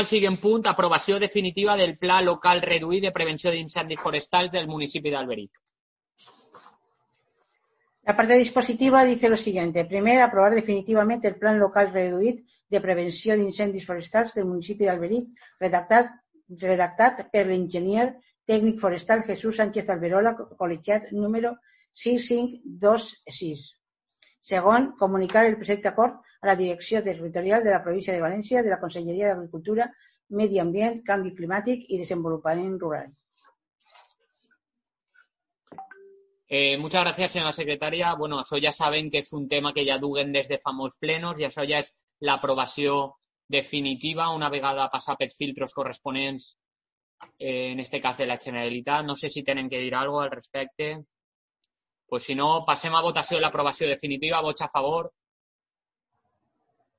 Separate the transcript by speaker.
Speaker 1: El següent punt, aprovació definitiva del Pla Local Reduït de Prevenció d'Incendis Forestals del municipi d'Alberic.
Speaker 2: La parte dispositiva dice lo siguiente. Primero, aprobar definitivamente el Plan Local Reduït de Prevenció d'Incendis Forestals del municipi d'Alberic, redactat per l'enginyer tècnic forestal Jesús Sánchez Alberola, col·legiat número 6526. Segon, comunicar el presente acord a la Direcció Territorial de la Província de València de la Conselleria d'Agricultura, Medi Ambient, Canvi Climàtic i Desenvolupament Rural.
Speaker 1: Muchas gracias, señora secretaria. Bueno, eso ya saben que es un tema que ya duguen des de fa molts plenos i això ja és l'aprovació definitiva una vegada passar pels filtros corresponents, en este cas de la Generalitat. No sé si tenen que dir alguna cosa al respecte. Pues si no, passem a votació de l'aprovació definitiva. Vots a favor.